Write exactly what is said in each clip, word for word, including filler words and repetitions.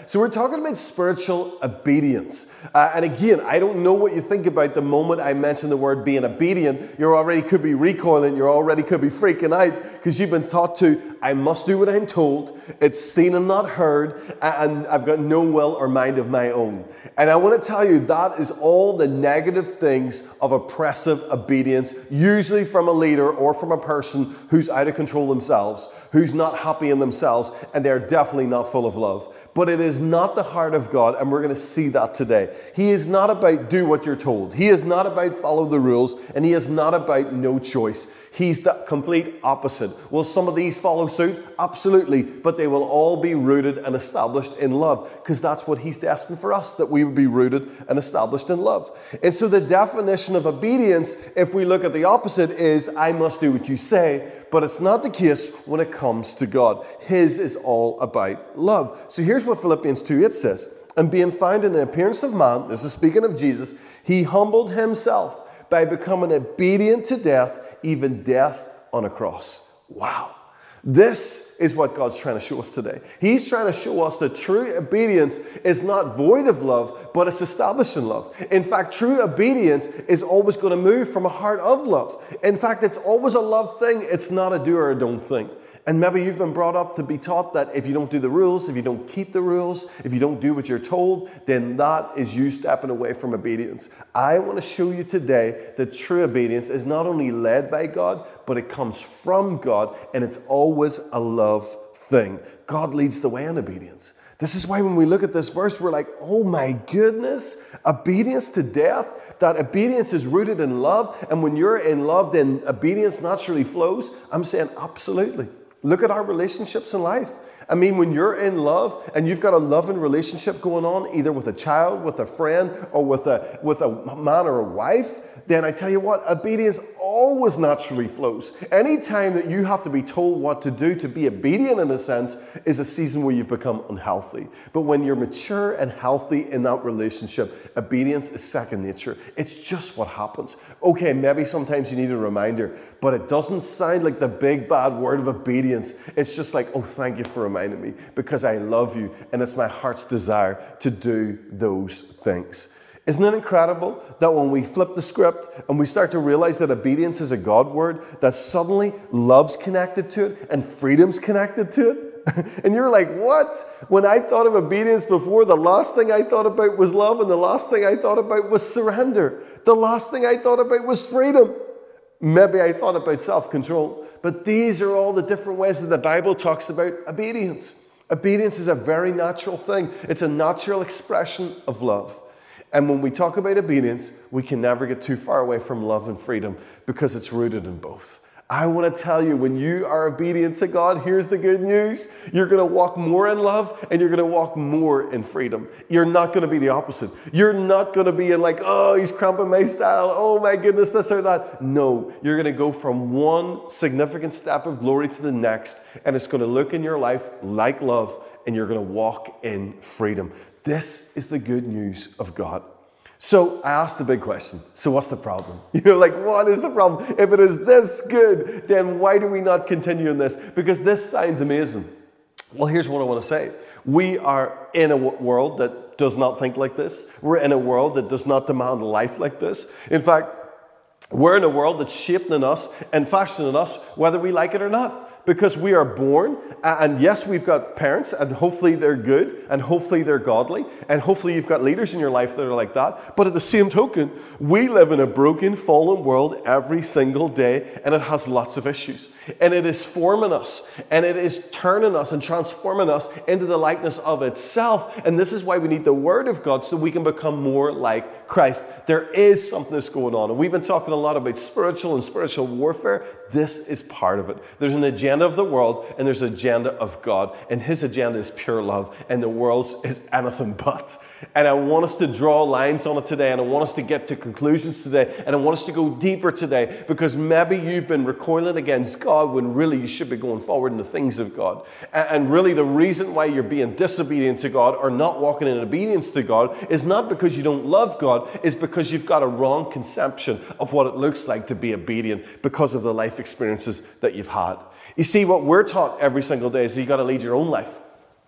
So we're talking about spiritual obedience. Uh, and again, I don't know what you think about the moment I mention the word being obedient. You already could be recoiling. You already could be freaking out because you've been taught to, I must do what I'm told. It's seen and not heard. And I've got no will or mind of my own. And I want to tell you that is all the negative things of oppressive obedience, usually from a leader or from a person who's out of control themselves, who's not happy in themselves, and they're definitely not full of love. But it is not the heart of God, and we're going to see that today. He is not about do what you're told. He is not about follow the rules, and he is not about no choice. He's the complete opposite. Will some of these follow suit? Absolutely. But they will all be rooted and established in love, because that's what he's destined for us, that we would be rooted and established in love. And so the definition of obedience, if we look at the opposite, is I must do what you say. But it's not the case when it comes to God. His is all about love. So here's what Philippians two eight says. And being found in the appearance of man, this is speaking of Jesus, he humbled himself by becoming obedient to death, even death on a cross. Wow. This is what God's trying to show us today. He's trying to show us that true obedience is not void of love, but it's established in love. In fact, true obedience is always going to move from a heart of love. In fact, it's always a love thing. It's not a do or a don't thing. And maybe you've been brought up to be taught that if you don't do the rules, if you don't keep the rules, if you don't do what you're told, then that is you stepping away from obedience. I want to show you today that true obedience is not only led by God, but it comes from God, and it's always a love thing. God leads the way in obedience. This is why when we look at this verse, we're like, oh my goodness, obedience to death, that obedience is rooted in love. And when you're in love, then obedience naturally flows. I'm saying absolutely. Look at our relationships in life. I mean, when you're in love and you've got a loving relationship going on, either with a child, with a friend, or with a, with a man or a wife, then I tell you what, obedience always naturally flows. Anytime that you have to be told what to do to be obedient in a sense is a season where you've become unhealthy. But when you're mature and healthy in that relationship, obedience is second nature. It's just what happens. Okay, maybe sometimes you need a reminder, but it doesn't sound like the big bad word of obedience. It's just like, oh, thank you for reminding me because I love you and it's my heart's desire to do those things. Isn't it incredible that when we flip the script and we start to realize that obedience is a God word, that suddenly love's connected to it and freedom's connected to it? And you're like, what? When I thought of obedience before, the last thing I thought about was love, and the last thing I thought about was surrender. The last thing I thought about was freedom. Maybe I thought about self-control. But these are all the different ways that the Bible talks about obedience. Obedience is a very natural thing. It's a natural expression of love. And when we talk about obedience, we can never get too far away from love and freedom because it's rooted in both. I want to tell you, when you are obedient to God, here's the good news. You're going to walk more in love and you're going to walk more in freedom. You're not going to be the opposite. You're not going to be in like, oh, he's cramping my style. Oh my goodness, this or that. No, you're going to go from one significant step of glory to the next, and it's going to look in your life like love, and you're going to walk in freedom. This is the good news of God. So I asked the big question. So what's the problem? You know, like, what is the problem? If it is this good, then why do we not continue in this? Because this sounds amazing. Well, here's what I want to say. We are in a world that does not think like this. We're in a world that does not demand life like this. In fact, we're in a world that's shaped in us and fashioned in us, whether we like it or not. Because we are born, and yes, we've got parents, and hopefully they're good, and hopefully they're godly, and hopefully you've got leaders in your life that are like that. But at the same token, we live in a broken, fallen world every single day, and it has lots of issues. And it is forming us, and it is turning us and transforming us into the likeness of itself. And this is why we need the Word of God, so we can become more like Christ. There is something that's going on. And we've been talking a lot about spiritual and spiritual warfare. This is part of it. There's an agenda of the world, and there's an agenda of God. And His agenda is pure love, and the world's is anything but. And I want us to draw lines on it today, and I want us to get to conclusions today, and I want us to go deeper today, because maybe you've been recoiling against God when really you should be going forward in the things of God. And really the reason why you're being disobedient to God or not walking in obedience to God is not because you don't love God, it's because you've got a wrong conception of what it looks like to be obedient because of the life experiences that you've had. You see, what we're taught every single day is that you've got to lead your own life.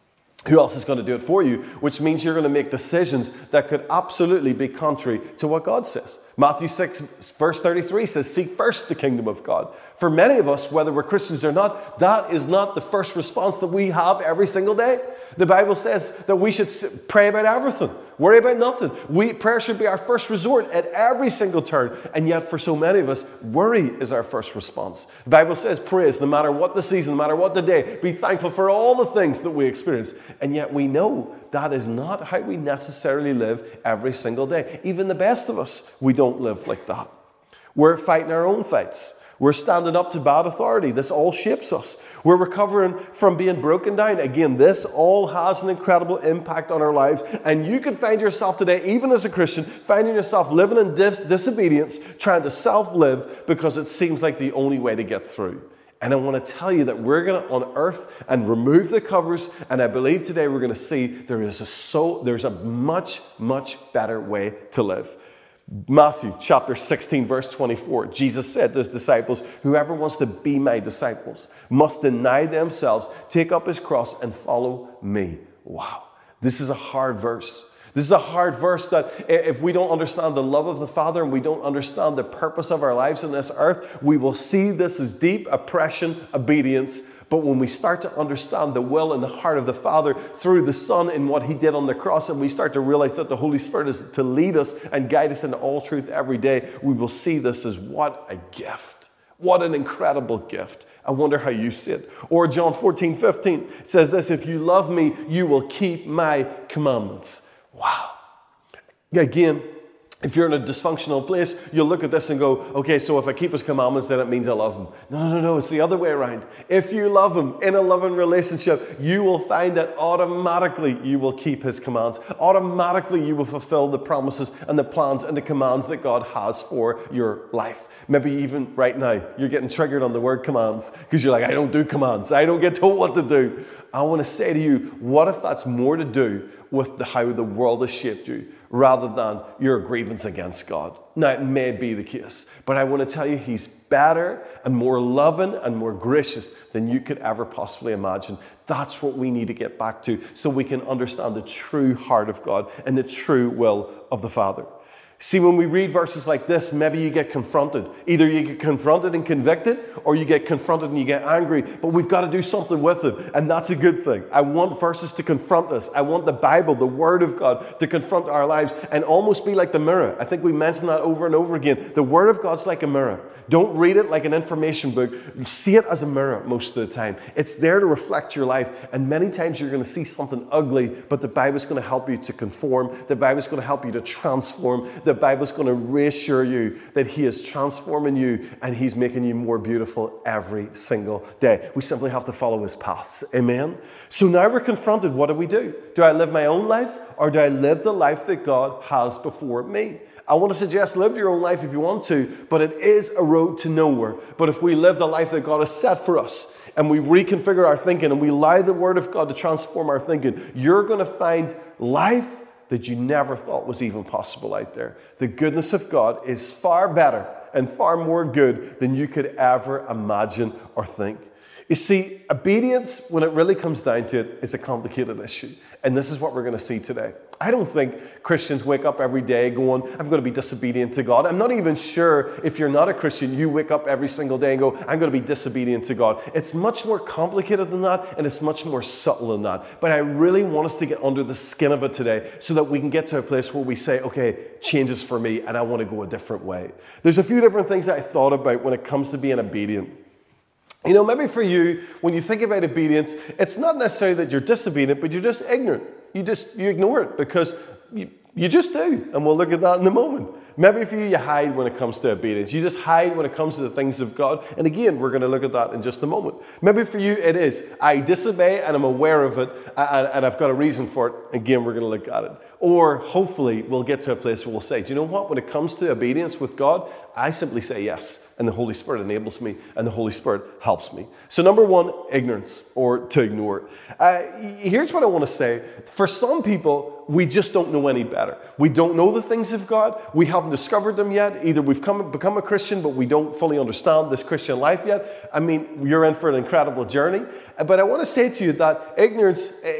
who else is going to do it for you? Which means you're going to make decisions that could absolutely be contrary to what God says. Matthew six, verse thirty-three says, seek first the kingdom of God. For many of us, whether we're Christians or not, that is not the first response that we have every single day. The Bible says that we should pray about everything, worry about nothing. We, prayer should be our first resort at every single turn. And yet for so many of us, worry is our first response. The Bible says praise, no matter what the season, no matter what the day, be thankful for all the things that we experience. And yet we know that is not how we necessarily live every single day. Even the best of us, we don't live like that. We're fighting our own fights. We're standing up to bad authority. This all shapes us. We're recovering from being broken down. Again, this all has an incredible impact on our lives. And you could find yourself today, even as a Christian, finding yourself living in dis- disobedience, trying to self-live because it seems like the only way to get through. And I want to tell you that we're going to unearth and remove the covers. And I believe today we're going to see there is a so there's a much, much better way to live. Matthew chapter sixteen, verse twenty-four, Jesus said to his disciples, whoever wants to be my disciples must deny themselves, take up his cross, and follow me. Wow, this is a hard verse. This is a hard verse that if we don't understand the love of the Father and we don't understand the purpose of our lives on this earth, we will see this as deep oppression, obedience. But when we start to understand the will and the heart of the Father through the Son and what he did on the cross, and we start to realize that the Holy Spirit is to lead us and guide us into all truth every day, we will see this as what a gift. What an incredible gift. I wonder how you see it. Or John fourteen, fifteen says this, if you love me, you will keep my commandments. Wow. Again, if you're in a dysfunctional place, you'll look at this and go, okay, so if I keep his commandments, then it means I love him. No, no, no, no, it's the other way around. If you love him in a loving relationship, you will find that automatically you will keep his commands. Automatically you will fulfill the promises and the plans and the commands that God has for your life. Maybe even right now, you're getting triggered on the word commands because you're like, I don't do commands. I don't get told what to do. I want to say to you, what if that's more to do with the, how the world has shaped you rather than your grievance against God? Now, it may be the case, but I want to tell you he's better and more loving and more gracious than you could ever possibly imagine. That's what we need to get back to so we can understand the true heart of God and the true will of the Father. See, when we read verses like this, maybe you get confronted. Either you get confronted and convicted, or you get confronted and you get angry. But we've got to do something with it, and that's a good thing. I want verses to confront us. I want the Bible, the Word of God, to confront our lives and almost be like the mirror. I think we mentioned that over and over again. The Word of God's like a mirror. Don't read it like an information book. See it as a mirror most of the time. It's there to reflect your life. And many times you're going to see something ugly, but the Bible's going to help you to conform. The Bible's going to help you to transform. The Bible's going to reassure you that he is transforming you and he's making you more beautiful every single day. We simply have to follow his paths. Amen? So now we're confronted. What do we do? Do I live my own life or do I live the life that God has before me? I want to suggest live your own life if you want to, but it is a road to nowhere. But if we live the life that God has set for us and we reconfigure our thinking and we allow the Word of God to transform our thinking, you're going to find life that you never thought was even possible out there. The goodness of God is far better and far more good than you could ever imagine or think. You see, obedience, when it really comes down to it, is a complicated issue. And this is what we're going to see today. I don't think Christians wake up every day going, I'm going to be disobedient to God. I'm not even sure if you're not a Christian, you wake up every single day and go, I'm going to be disobedient to God. It's much more complicated than that, and it's much more subtle than that. But I really want us to get under the skin of it today so that we can get to a place where we say, okay, change is for me, and I want to go a different way. There's a few different things that I thought about when it comes to being obedient. You know, maybe for you, when you think about obedience, it's not necessarily that you're disobedient, but you're just ignorant. You just, you ignore it because you, you just do. And we'll look at that in a moment. Maybe for you, you hide when it comes to obedience. You just hide when it comes to the things of God. And again, we're going to look at that in just a moment. Maybe for you, it is, I disobey and I'm aware of it and, and I've got a reason for it. Again, we're going to look at it. Or hopefully we'll get to a place where we'll say, do you know what? When it comes to obedience with God, I simply say yes. And the Holy Spirit enables me and the Holy Spirit helps me. So number one, ignorance or to ignore. Uh, here's what I want to say. For some people, we just don't know any better. We don't know the things of God. We haven't discovered them yet. Either we've come, become a Christian, but we don't fully understand this Christian life yet. I mean, you're in for an incredible journey. But I want to say to you that ignorance,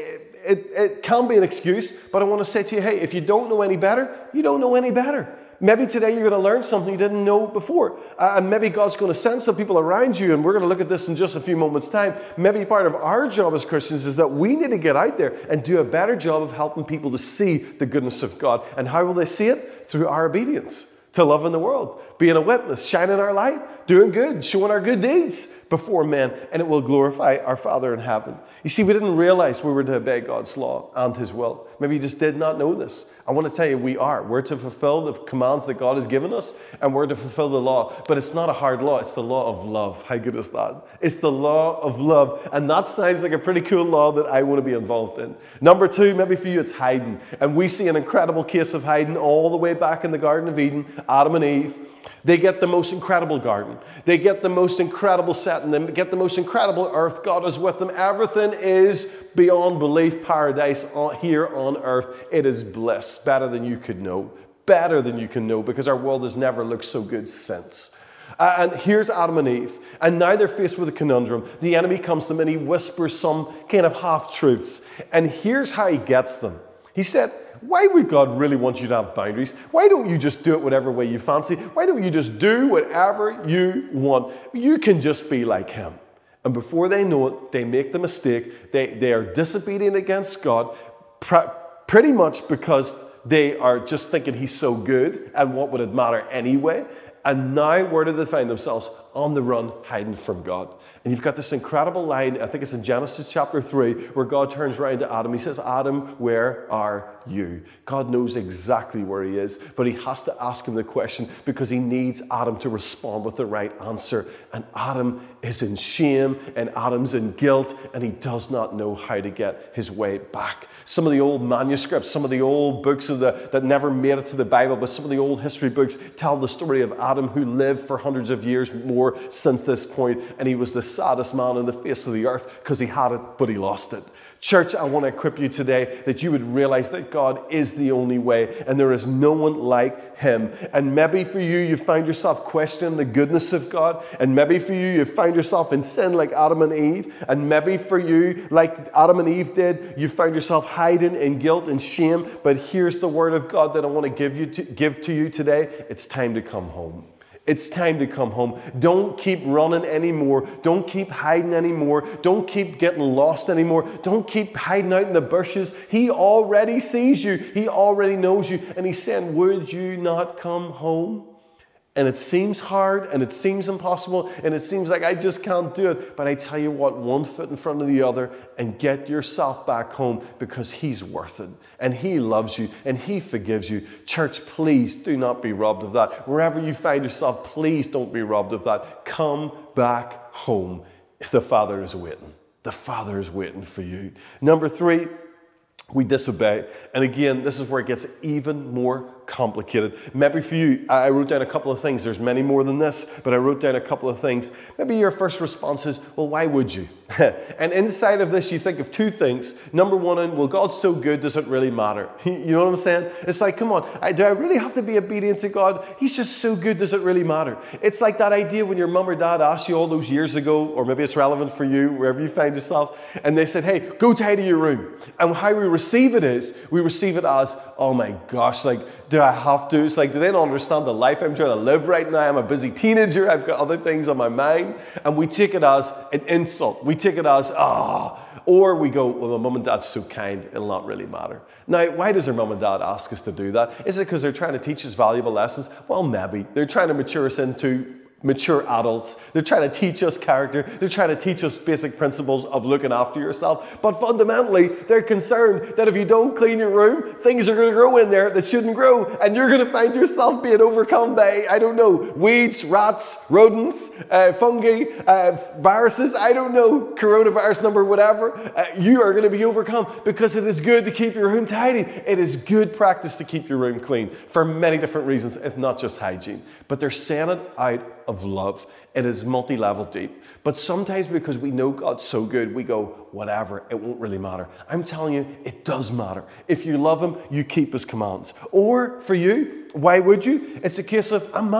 it, it can be an excuse, but I want to say to you, hey, if you don't know any better, you don't know any better. Maybe today you're going to learn something you didn't know before. Uh, and maybe God's going to send some people around you, and we're going to look at this in just a few moments' time. Maybe part of our job as Christians is that we need to get out there and do a better job of helping people to see the goodness of God. And how will they see it? Through our obedience to love in the world, being a witness, shining our light, doing good, showing our good deeds before men, and it will glorify our Father in heaven. You see, we didn't realize we were to obey God's law and His will. Maybe you just did not know this. I want to tell you, we are. We're to fulfill the commands that God has given us, and we're to fulfill the law. But it's not a hard law. It's the law of love. How good is that? It's the law of love. And that sounds like a pretty cool law that I want to be involved in. Number two, maybe for you, it's hiding. And we see an incredible case of hiding all the way back in the Garden of Eden, Adam and Eve. They get the most incredible garden. They get the most incredible setting. They get the most incredible earth. God is with them. Everything is beyond belief paradise here on earth. It is bliss, better than you could know. Better than you can know, because our world has never looked so good since. Uh, and here's Adam and Eve. And now they're faced with a conundrum. The enemy comes to them and he whispers some kind of half-truths. And here's how he gets them. He said, why would God really want you to have boundaries? Why don't you just do it whatever way you fancy? Why don't you just do whatever you want? You can just be like Him. And before they know it, they make the mistake. They, they are disobedient against God, pr- pretty much because they are just thinking He's so good, and what would it matter anyway? And now where do they find themselves? On the run, hiding from God. And you've got this incredible line, I think it's in Genesis chapter three, where God turns around to Adam. He says, Adam, where are you? God knows exactly where he is, but he has to ask him the question because he needs Adam to respond with the right answer. And Adam is in shame, and Adam's in guilt, and he does not know how to get his way back. Some of the old manuscripts, some of the old books of the, that never made it to the Bible, but some of the old history books tell the story of Adam, who lived for hundreds of years more since this point, and he was the saddest man on the face of the earth because he had it, but he lost it. Church, I want to equip you today that you would realize that God is the only way and there is no one like Him. And maybe for you, you find yourself questioning the goodness of God. And maybe for you, you find yourself in sin like Adam and Eve. And maybe for you, like Adam and Eve did, you find yourself hiding in guilt and shame. But here's the word of God that I want to give you to, give to you today. It's time to come home. It's time to come home. Don't keep running anymore. Don't keep hiding anymore. Don't keep getting lost anymore. Don't keep hiding out in the bushes. He already sees you. He already knows you. And He's saying, would you not come home? And it seems hard, and it seems impossible, and it seems like I just can't do it. But I tell you what, one foot in front of the other, and get yourself back home, because He's worth it. And He loves you, and He forgives you. Church, please do not be robbed of that. Wherever you find yourself, please don't be robbed of that. Come back home. The Father is waiting. The Father is waiting for you. Number three, we disobey. And again, this is where it gets even more complicated. Maybe for you, I wrote down a couple of things. There's many more than this, but I wrote down a couple of things. Maybe your first response is, well, why would you? And inside of this, you think of two things. Number one, well, God's so good, does it really matter? You know what I'm saying? It's like, come on, I, do I really have to be obedient to God? He's just so good, does it really matter? It's like that idea when your mum or dad asked you all those years ago, or maybe it's relevant for you, wherever you find yourself, and they said, hey, go tidy your room. And how we receive it is, we receive it as, oh my gosh, like, do I have to? It's like, do they not understand the life I'm trying to live right now? I'm a busy teenager. I've got other things on my mind. And we take it as an insult. We take it as, ah. Oh. Or we go, well, my mum and dad's so kind, it'll not really matter. Now, why does our mum and dad ask us to do that? Is it because they're trying to teach us valuable lessons? Well, maybe. They're trying to mature us into mature adults. They're trying to teach us character. They're trying to teach us basic principles of looking after yourself. But fundamentally, they're concerned that if you don't clean your room, things are going to grow in there that shouldn't grow. And you're going to find yourself being overcome by, I don't know, weeds, rats, rodents, uh, fungi, uh, viruses, I don't know, coronavirus number, whatever. Uh, you are going to be overcome because it is good to keep your room tidy. It is good practice to keep your room clean for many different reasons, if not just hygiene. But they're saying it out of love. It is multi-level deep. But sometimes because we know God's so good, we go, whatever, it won't really matter. I'm telling you, it does matter. If you love Him, you keep His commands. Or for you, why would you? It's a case of, I'm mad.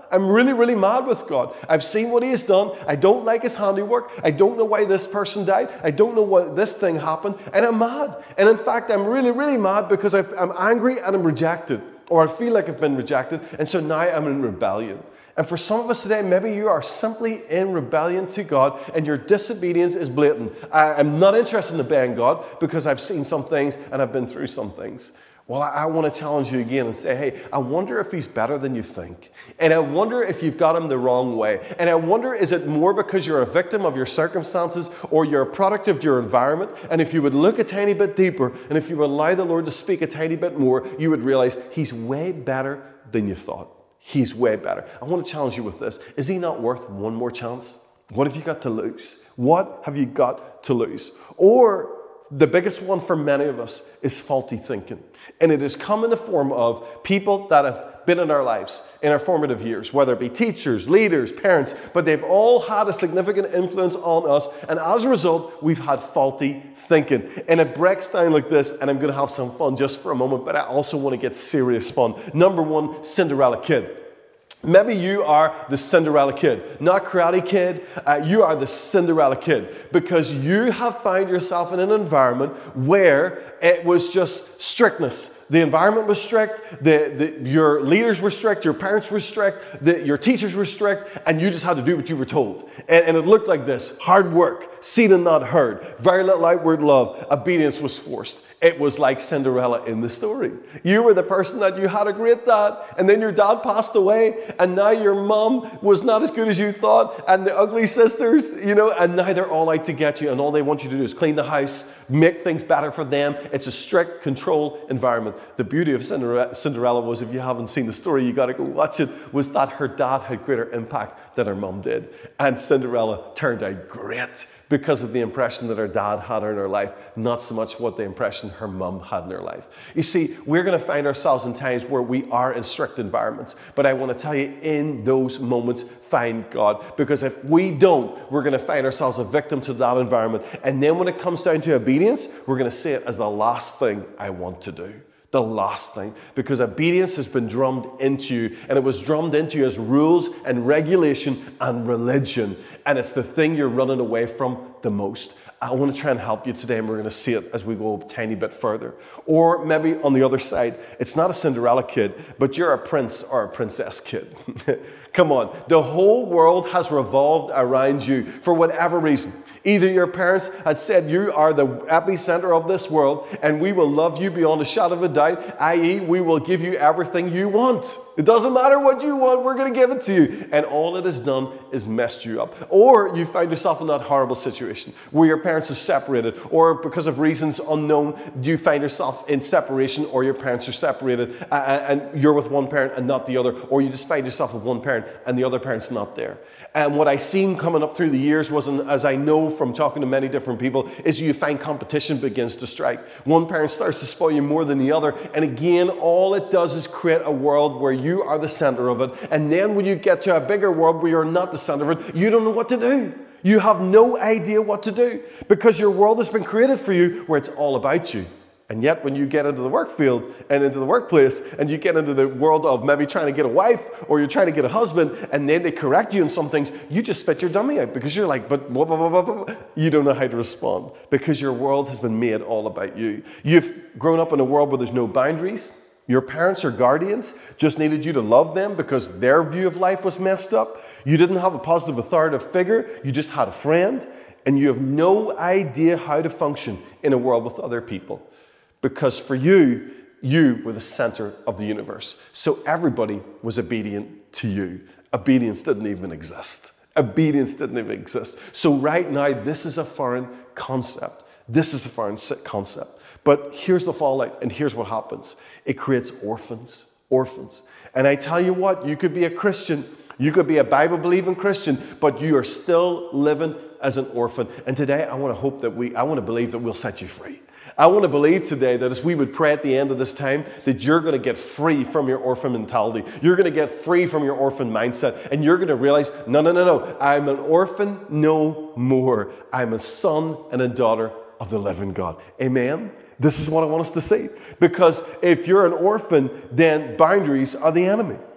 I'm really, really mad with God. I've seen what he has done. I don't like his handiwork. I don't know why this person died. I don't know why this thing happened. And I'm mad. And in fact, I'm really, really mad because I've, I'm angry and I'm rejected. Or I feel like I've been rejected. And so now I'm in rebellion. And for some of us today, maybe you are simply in rebellion to God and your disobedience is blatant. I, I'm not interested in obeying God because I've seen some things and I've been through some things. Well, I, I want to challenge you again and say, hey, I wonder if he's better than you think. And I wonder if you've got him the wrong way. And I wonder, is it more because you're a victim of your circumstances or you're a product of your environment? And if you would look a tiny bit deeper and if you would allow the Lord to speak a tiny bit more, you would realize he's way better than you thought. He's way better. I want to challenge you with this. Is he not worth one more chance? What have you got to lose? What have you got to lose? Or the biggest one for many of us is faulty thinking. And it has come in the form of people that have been in our lives in our formative years, whether it be teachers, leaders, parents, but they've all had a significant influence on us. And as a result, we've had faulty thinking. And it breaks down like this, and I'm going to have some fun just for a moment, but I also want to get serious fun. Number one, Cinderella kid. Maybe you are the Cinderella kid, not Karate Kid. Uh, you are the Cinderella kid because you have found yourself in an environment where it was just strictness. The environment was strict, the, the, your leaders were strict, your parents were strict, the, your teachers were strict, and you just had to do what you were told. And, and it looked like this: hard work, seen and not heard, very little outward love, obedience was forced. It was like Cinderella in the story. You were the person that you had a great dad, and then your dad passed away, and now your mom was not as good as you thought, and the ugly sisters, you know, and now they're all out to get you, and all they want you to do is clean the house, make things better for them. It's a strict control environment. The beauty of Cinderella was, if you haven't seen the story, you got to go watch it, was that her dad had greater impact than her mom did. And Cinderella turned out great because of the impression that her dad had in her life, not so much what the impression her mum had in her life. You see, we're going to find ourselves in times where we are in strict environments. But I want to tell you, in those moments, find God. Because if we don't, we're going to find ourselves a victim to that environment. And then when it comes down to obedience, we're going to see it as the last thing I want to do. The last thing, because obedience has been drummed into you, and it was drummed into you as rules and regulation and religion, and it's the thing you're running away from the most. I want to try and help you today, and we're going to see it as we go a tiny bit further. Or maybe on the other side, it's not a Cinderella kid, but you're a prince or a princess kid. Come on, the whole world has revolved around you for whatever reason. Either your parents had said you are the epicenter of this world and we will love you beyond a shadow of a doubt, that is we will give you everything you want. It doesn't matter what you want, we're going to give it to you. And all it has done is messed you up. Or you find yourself in that horrible situation where your parents are separated, or because of reasons unknown, you find yourself in separation, or your parents are separated and you're with one parent and not the other, or you just find yourself with one parent and the other parent's not there. And what I seen coming up through the years was, as I know from talking to many different people, is you find competition begins to strike. One parent starts to spoil you more than the other. And again, all it does is create a world where you are the center of it. And then when you get to a bigger world where you're not the center of it, you don't know what to do. You have no idea what to do because your world has been created for you where it's all about you. And yet when you get into the work field and into the workplace and you get into the world of maybe trying to get a wife or you're trying to get a husband and then they correct you in some things, you just spit your dummy out because you're like, but blah, blah, blah, blah, blah. You don't know how to respond because your world has been made all about you. You've grown up in a world where there's no boundaries. Your parents or guardians just needed you to love them because their view of life was messed up. You didn't have a positive authoritative figure. You just had a friend, and you have no idea how to function in a world with other people. Because for you, you were the center of the universe. So everybody was obedient to you. Obedience didn't even exist. Obedience didn't even exist. So right now, this is a foreign concept. This is a foreign concept. But here's the fallout, and here's what happens. It creates orphans, orphans. And I tell you what, you could be a Christian, you could be a Bible-believing Christian, but you are still living as an orphan. And today, I want to hope that we, I want to believe that we'll set you free. I want to believe today that as we would pray at the end of this time, that you're going to get free from your orphan mentality. You're going to get free from your orphan mindset. And you're going to realize, no, no, no, no. I'm an orphan no more. I'm a son and a daughter of the living God. Amen? This is what I want us to see. Because if you're an orphan, then boundaries are the enemy.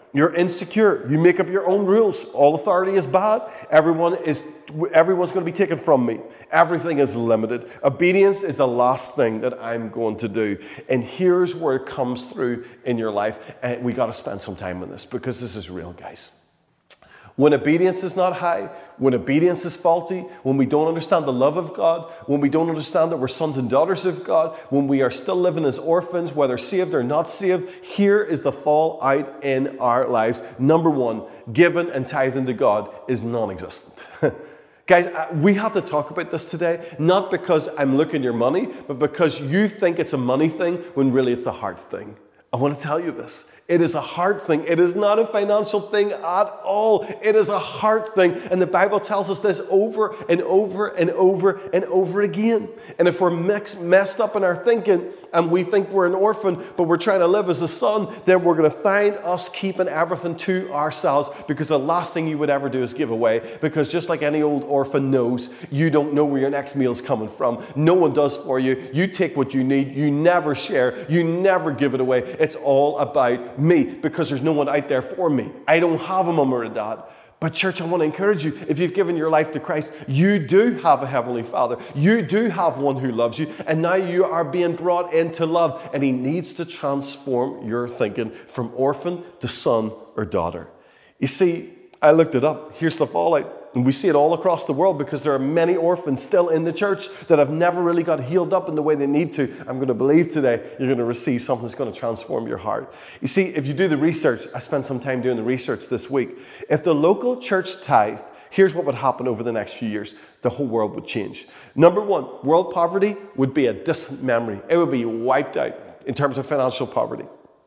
You're insecure. You make up your own rules. All authority is bad. Everyone is, everyone's going to be taken from me. Everything is limited. Obedience is the last thing that I'm going to do. And here's where it comes through in your life. And we got to spend some time on this because this is real, guys. When obedience is not high, when obedience is faulty, when we don't understand the love of God, when we don't understand that we're sons and daughters of God, when we are still living as orphans, whether saved or not saved, here is the fallout in our lives. Number one, giving and tithing to God is non-existent. Guys, we have to talk about this today, not because I'm looking your money, but because you think it's a money thing when really it's a heart thing. I want to tell you this. It is a heart thing. It is not a financial thing at all. It is a heart thing. And the Bible tells us this over and over and over and over again. And if we're mixed, messed up in our thinking and we think we're an orphan, but we're trying to live as a son, then we're going to find us keeping everything to ourselves, because the last thing you would ever do is give away. Because just like any old orphan knows, you don't know where your next meal's coming from. No one does for you. You take what you need. You never share. You never give it away. It's all about me, because there's no one out there for me. I don't have a mum or a dad. But church, I want to encourage you, if you've given your life to Christ, you do have a Heavenly Father. You do have one who loves you. And now you are being brought into love. And He needs to transform your thinking from orphan to son or daughter. You see, I looked it up. Here's the fallout. And we see it all across the world, because there are many orphans still in the church that have never really got healed up in the way they need to. I'm going to believe today you're going to receive something that's going to transform your heart. You see, if you do the research, I spent some time doing the research this week. If the local church tithed, here's what would happen over the next few years. The whole world would change. Number one, world poverty would be a distant memory. It would be wiped out in terms of financial poverty.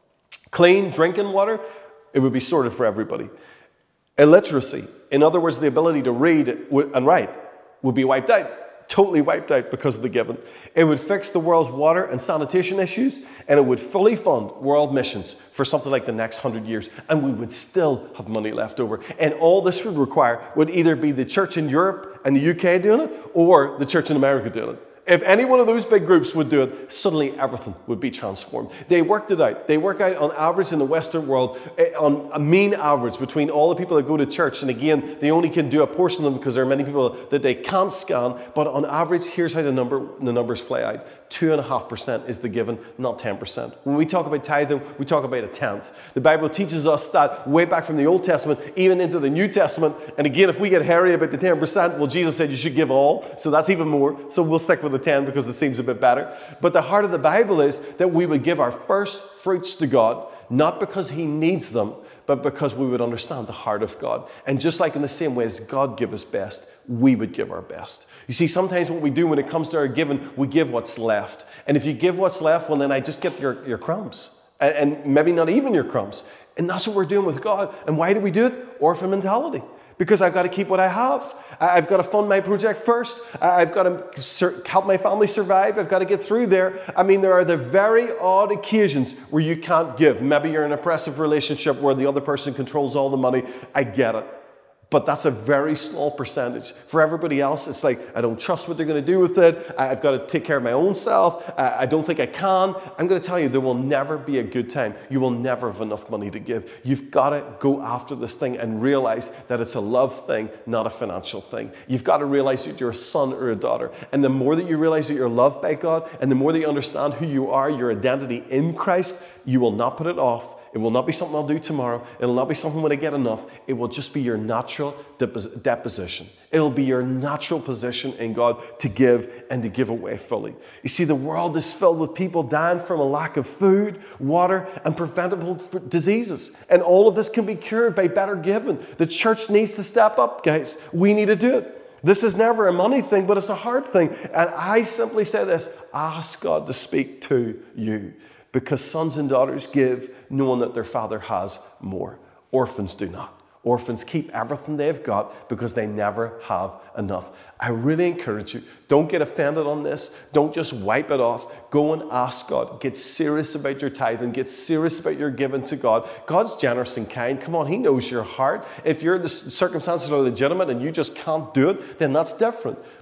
Clean drinking water, it would be sorted for everybody. Illiteracy, in other words, the ability to read and write, would be wiped out, totally wiped out because of the giving. It would fix the world's water and sanitation issues, and it would fully fund world missions for something like the next hundred years, and we would still have money left over. And all this would require would either be the church in Europe and the U K doing it, or the church in America doing it. If any one of those big groups would do it, suddenly everything would be transformed. They worked it out. They work out on average in the Western world, on a mean average between all the people that go to church. And again, they only can do a portion of them because there are many people that they can't scan. But on average, here's how the number the numbers play out. Two and a half percent is the given, not ten percent. When we talk about tithing, we talk about a tenth. The Bible teaches us that way back from the Old Testament, even into the New Testament. And again, if we get hairy about the ten percent, well, Jesus said you should give all. So that's even more. So we'll stick with the ten because it seems a bit better. But the heart of the Bible is that we would give our first fruits to God, not because He needs them, but because we would understand the heart of God. And just like in the same way as God gives us best, we would give our best. You see, sometimes what we do when it comes to our giving, we give what's left. And if you give what's left, well, then I just get your, your crumbs. And, and maybe not even your crumbs. And that's what we're doing with God. And why do we do it? Orphan mentality. Because I've got to keep what I have. I've got to fund my project first. I've got to help my family survive. I've got to get through there. I mean, there are the very odd occasions where you can't give. Maybe you're in an oppressive relationship where the other person controls all the money. I get it. But that's a very small percentage. For everybody else, it's like, I don't trust what they're going to do with it. I've got to take care of my own self. I don't think I can. I'm going to tell you, there will never be a good time. You will never have enough money to give. You've got to go after this thing and realize that it's a love thing, not a financial thing. You've got to realize that you're a son or a daughter. And the more that you realize that you're loved by God, and the more that you understand who you are, your identity in Christ, you will not put it off. It will not be something I'll do tomorrow. It will not be something when I get enough. It will just be your natural deposition. It will be your natural position in God to give and to give away fully. You see, the world is filled with people dying from a lack of food, water, and preventable diseases. And all of this can be cured by better giving. The church needs to step up, guys. We need to do it. This is never a money thing, but it's a heart thing. And I simply say this, ask God to speak to you. Because sons and daughters give knowing that their father has more. Orphans do not. Orphans keep everything they've got because they never have enough. I really encourage you, don't get offended on this. Don't just wipe it off. Go and ask God. Get serious about your tithing. Get serious about your giving to God. God's generous and kind. Come on, He knows your heart. If your circumstances are legitimate and you just can't do it, then that's different.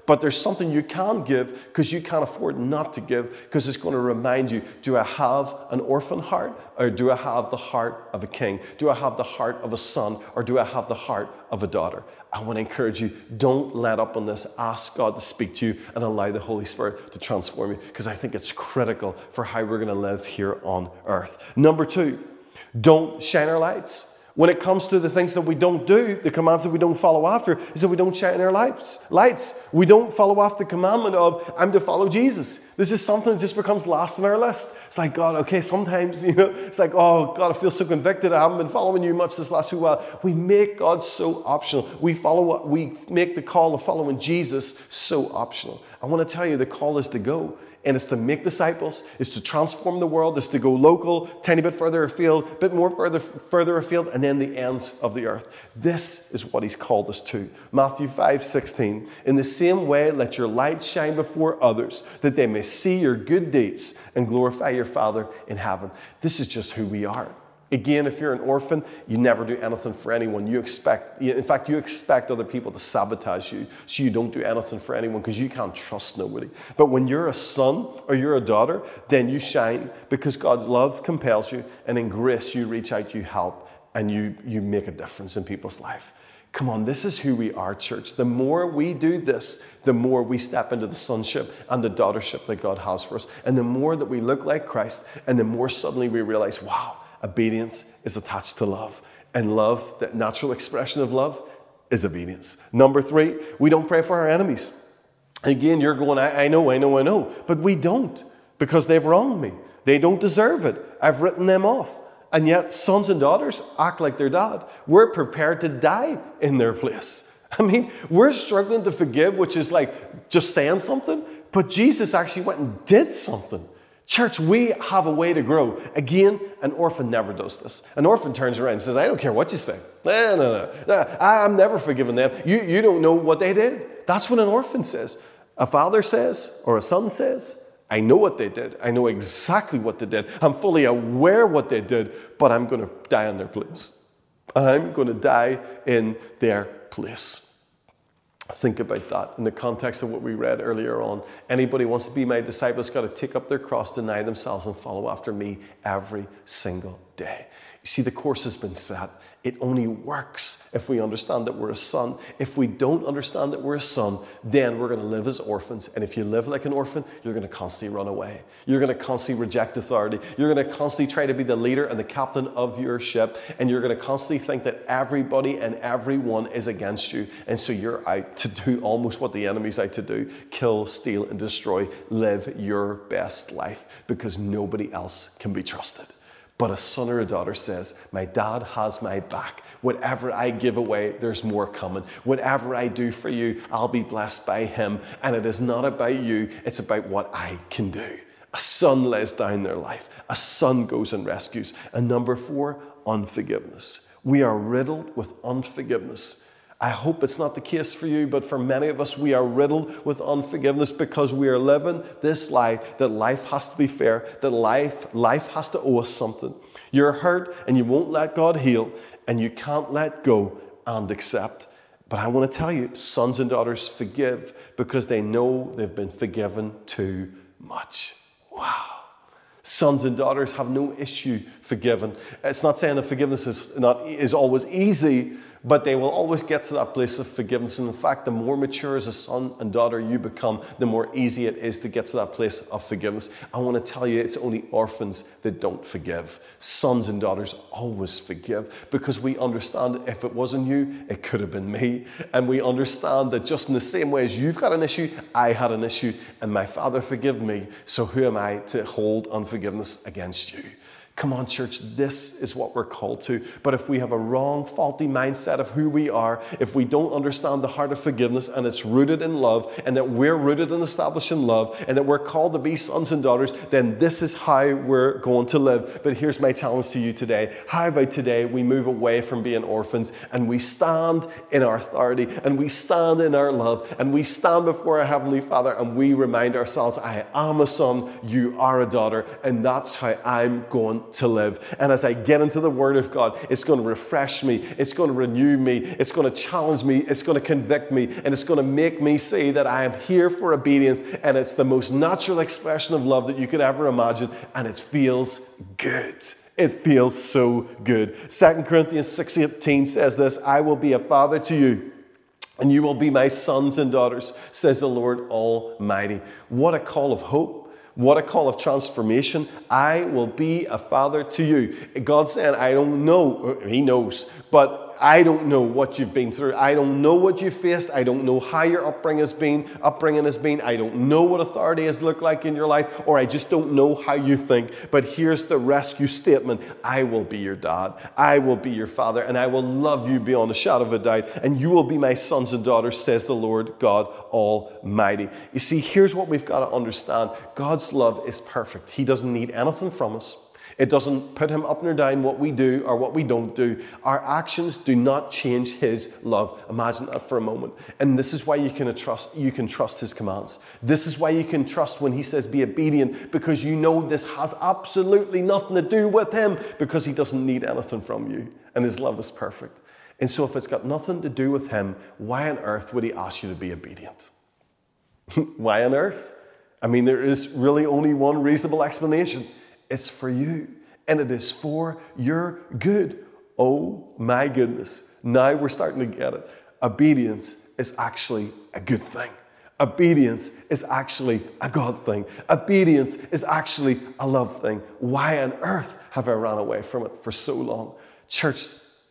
But there's something you can give because you can't afford not to give, because it's going to remind you, do I have an orphan heart, or do I have the heart of a king? Do I have the heart of a son, or do I have the heart of a daughter? I want to encourage you, don't let up on this. Ask God to speak to you and allow the Holy Spirit to transform you, because I think it's critical for how we're going to live here on earth. Number two, don't shine our lights. When it comes to the things that we don't do, the commands that we don't follow after, is that we don't shine our lights. Lights. We don't follow after the commandment of, I'm to follow Jesus. This is something that just becomes last on our list. It's like, God, okay, sometimes, you know, it's like, oh, God, I feel so convicted. I haven't been following you much this last few while. We make God so optional. We follow, we make the call of following Jesus so optional. I want to tell you, the call is to go. And it's to make disciples, it's to transform the world, it's to go local, tiny bit further afield, a bit more further, further afield, and then the ends of the earth. This is what he's called us to. Matthew five sixteen. In the same way, let your light shine before others, that they may see your good deeds and glorify your Father in heaven. This is just who we are. Again, if you're an orphan, you never do anything for anyone. You expect, in fact, you expect other people to sabotage you, so you don't do anything for anyone because you can't trust nobody. But when you're a son or you're a daughter, then you shine because God's love compels you, and in grace you reach out, you help, and you, you make a difference in people's life. Come on, this is who we are, church. The more we do this, the more we step into the sonship and the daughtership that God has for us. And the more that we look like Christ, and the more suddenly we realize, wow, obedience is attached to love. And love, the natural expression of love, is obedience. Number three, we don't pray for our enemies. Again, you're going, I, I know, I know, I know. But we don't, because they've wronged me. They don't deserve it. I've written them off. And yet, sons and daughters act like their dad. We're prepared to die in their place. I mean, we're struggling to forgive, which is like just saying something. But Jesus actually went and did something. Church, we have a way to grow. Again, an orphan never does this. An orphan turns around and says, I don't care what you say. No, no, no. no I'm never forgiving them. You, you don't know what they did. That's what an orphan says. A father says, or a son says, I know what they did. I know exactly what they did. I'm fully aware what they did, but I'm going to die in their place. I'm going to die in their place. Think about that in the context of what we read earlier on. Anybody who wants to be my disciple has got to take up their cross, deny themselves, and follow after me every single day. You see, the course has been set. It only works if we understand that we're a son. If we don't understand that we're a son, then we're going to live as orphans. And if you live like an orphan, you're going to constantly run away. You're going to constantly reject authority. You're going to constantly try to be the leader and the captain of your ship. And you're going to constantly think that everybody and everyone is against you. And so you're out to do almost what the enemy's out to do: kill, steal, and destroy. Live your best life, because nobody else can be trusted. But a son or a daughter says, my dad has my back. Whatever I give away, there's more coming. Whatever I do for you, I'll be blessed by him. And it is not about you, it's about what I can do. A son lays down their life. A son goes and rescues. And number four, unforgiveness. We are riddled with unforgiveness. I hope it's not the case for you, but for many of us, we are riddled with unforgiveness because we are living this lie that life has to be fair, that life, life has to owe us something. You're hurt and you won't let God heal, and you can't let go and accept. But I want to tell you, sons and daughters forgive because they know they've been forgiven too much. Wow. Sons and daughters have no issue forgiven. It's not saying that forgiveness is, not, is always easy, but they will always get to that place of forgiveness. And in fact, the more mature as a son and daughter you become, the more easy it is to get to that place of forgiveness. I want to tell you, it's only orphans that don't forgive. Sons and daughters always forgive, because we understand if it wasn't you, it could have been me. And we understand that just in the same way as you've got an issue, I had an issue, and my Father forgave me. So who am I to hold unforgiveness against you? Come on, church, this is what we're called to. But if we have a wrong, faulty mindset of who we are, if we don't understand the heart of forgiveness and it's rooted in love, and that we're rooted and established in love, and that we're called to be sons and daughters, then this is how we're going to live. But here's my challenge to you today. How about today we move away from being orphans and we stand in our authority, and we stand in our love, and we stand before our Heavenly Father, and we remind ourselves, I am a son, you are a daughter, and that's how I'm going to live. And as I get into the Word of God, it's going to refresh me. It's going to renew me. It's going to challenge me. It's going to convict me. And it's going to make me see that I am here for obedience. And it's the most natural expression of love that you could ever imagine. And it feels good. It feels so good. Second Corinthians six eighteen says this, I will be a father to you, and you will be my sons and daughters, says the Lord Almighty. What a call of hope. What a call of transformation. I will be a father to you. God's saying, I don't know. He knows. But I don't know what you've been through. I don't know what you've faced. I don't know how your upbringing has been. Upbringing has been. I don't know what authority has looked like in your life, or I just don't know how you think. But here's the rescue statement. I will be your dad. I will be your father, and I will love you beyond a shadow of a doubt, and you will be my sons and daughters, says the Lord God Almighty. You see, here's what we've got to understand. God's love is perfect. He doesn't need anything from us. It doesn't put him up nor down what we do or what we don't do. Our actions do not change his love. Imagine that for a moment. And this is why you can trust, you can trust his commands. This is why you can trust when he says be obedient, because you know this has absolutely nothing to do with him, because he doesn't need anything from you. And his love is perfect. And so if it's got nothing to do with him, why on earth would he ask you to be obedient? Why on earth? I mean, there is really only one reasonable explanation. It's for you, and it is for your good. Oh my goodness. Now we're starting to get it. Obedience is actually a good thing. Obedience is actually a God thing. Obedience is actually a love thing. Why on earth have I run away from it for so long? Church,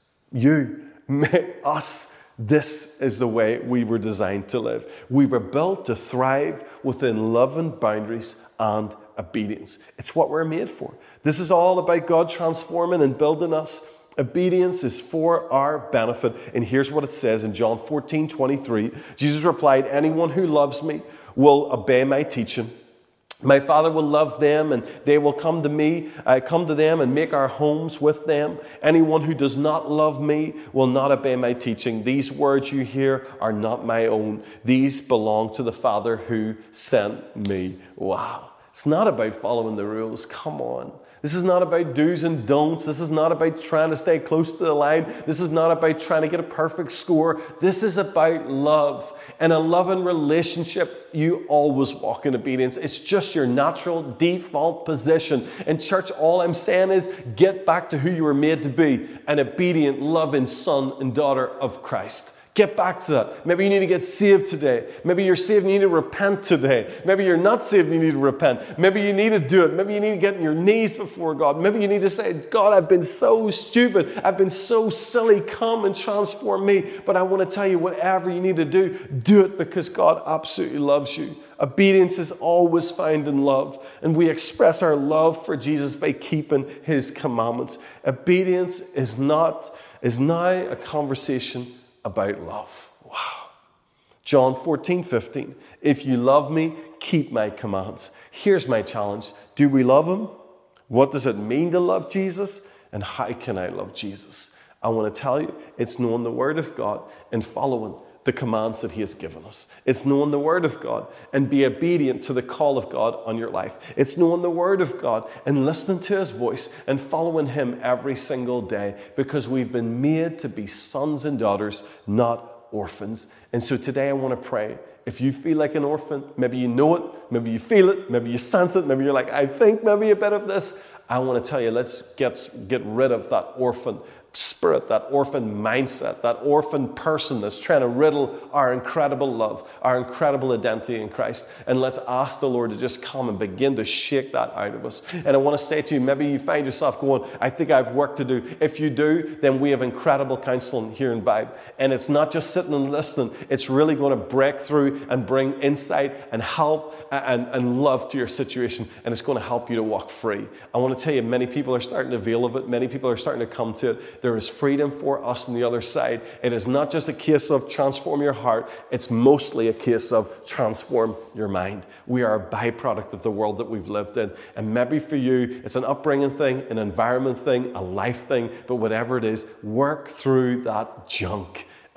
you, me, us, this is the way we were designed to live. We were built to thrive within loving boundaries and obedience. It's what we're made for. This is all about God transforming and building us. Obedience is for our benefit. And here's what it says in John fourteen twenty-three. Jesus replied, anyone who loves me will obey my teaching. My Father will love them, and they will come to me, uh, come to them and make our homes with them. Anyone who does not love me will not obey my teaching. These words you hear are not my own. These belong to the Father who sent me. Wow. It's not about following the rules. Come on. This is not about do's and don'ts. This is not about trying to stay close to the line. This is not about trying to get a perfect score. This is about love. And a loving relationship, you always walk in obedience. It's just your natural default position. And church, all I'm saying is get back to who you were made to be, an obedient, loving son and daughter of Christ. Get back to that. Maybe you need to get saved today. Maybe you're saved and you need to repent today. Maybe you're not saved and you need to repent. Maybe you need to do it. Maybe you need to get on your knees before God. Maybe you need to say, God, I've been so stupid. I've been so silly. Come and transform me. But I want to tell you, whatever you need to do, do it, because God absolutely loves you. Obedience is always found in love, and we express our love for Jesus by keeping his commandments. Obedience is not, is now a conversation about love. Wow. John fourteen fifteen. If you love me, keep my commands. Here's my challenge. Do we love him? What does it mean to love Jesus? And how can I love Jesus? I want to tell you, it's knowing the Word of God and following the commands that he has given us. It's knowing the Word of God and be obedient to the call of God on your life. It's knowing the Word of God and listening to his voice and following him every single day, because we've been made to be sons and daughters, not orphans. And so today I want to pray. If you feel like an orphan, maybe you know it, maybe you feel it, maybe you sense it, maybe you're like, I think maybe a bit of this. I want to tell you, let's get, get rid of that orphan spirit, that orphan mindset, that orphan person that's trying to riddle our incredible love, our incredible identity in Christ. And let's ask the Lord to just come and begin to shake that out of us. And I want to say to you, maybe you find yourself going, I think I have work to do. If you do, then we have incredible counseling here in Vibe. And it's not just sitting and listening. It's really going to break through and bring insight and help and, and love to your situation. And it's going to help you to walk free. I want to tell you, many people are starting to avail of it. Many people are starting to come to it. There is freedom for us on the other side. It is not just a case of transform your heart. It's mostly a case of transform your mind. We are a byproduct of the world that we've lived in. And maybe for you, it's an upbringing thing, an environment thing, a life thing. But whatever it is, work through that junk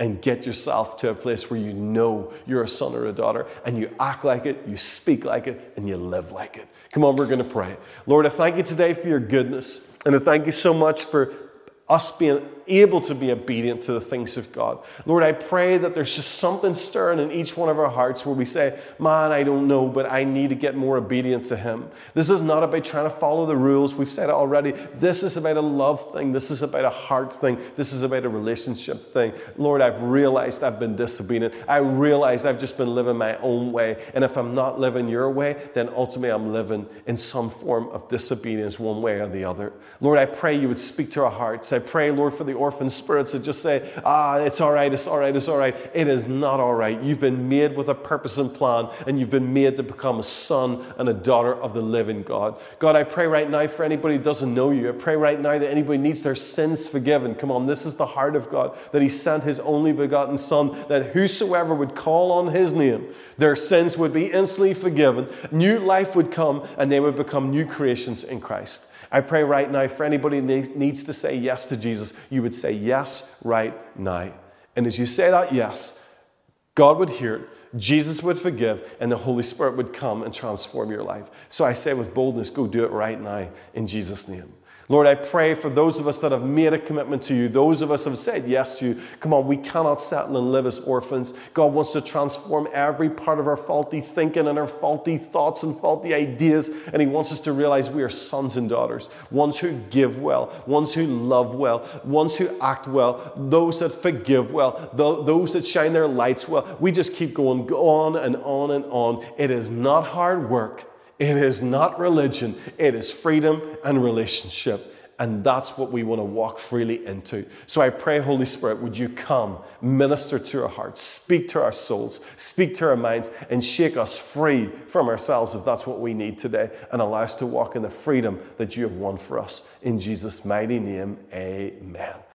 and get yourself to a place where you know you're a son or a daughter, and you act like it, you speak like it, and you live like it. Come on, we're going to pray. Lord, I thank you today for your goodness, and I thank you so much for us being able to be obedient to the things of God. Lord, I pray that there's just something stirring in each one of our hearts where we say, man, I don't know, but I need to get more obedient to him. This is not about trying to follow the rules. We've said it already. This is about a love thing. This is about a heart thing. This is about a relationship thing. Lord, I've realized I've been disobedient. I realized I've just been living my own way. And if I'm not living your way, then ultimately I'm living in some form of disobedience one way or the other. Lord, I pray you would speak to our hearts. I pray, Lord, for the orphan spirits that just say, ah, it's all right, it's all right, it's all right. It is not all right. You've been made with a purpose and plan, and you've been made to become a son and a daughter of the living God. God, I pray right now for anybody who doesn't know you. I pray right now that anybody needs their sins forgiven. Come on, this is the heart of God, that he sent his only begotten Son, that whosoever would call on his name, their sins would be instantly forgiven, new life would come, and they would become new creations in Christ. I pray right now for anybody that needs to say yes to Jesus, you would say yes right now. And as you say that yes, God would hear it, Jesus would forgive, and the Holy Spirit would come and transform your life. So I say with boldness, go do it right now in Jesus' name. Lord, I pray for those of us that have made a commitment to you, those of us who have said yes to you. Come on, we cannot settle and live as orphans. God wants to transform every part of our faulty thinking and our faulty thoughts and faulty ideas, and he wants us to realize we are sons and daughters, ones who give well, ones who love well, ones who act well, those that forgive well, those that shine their lights well. We just keep going on and on and on. It is not hard work. It is not religion. It is freedom and relationship. And that's what we want to walk freely into. So I pray, Holy Spirit, would you come, minister to our hearts, speak to our souls, speak to our minds, and shake us free from ourselves if that's what we need today, and allow us to walk in the freedom that you have won for us. In Jesus' mighty name, amen.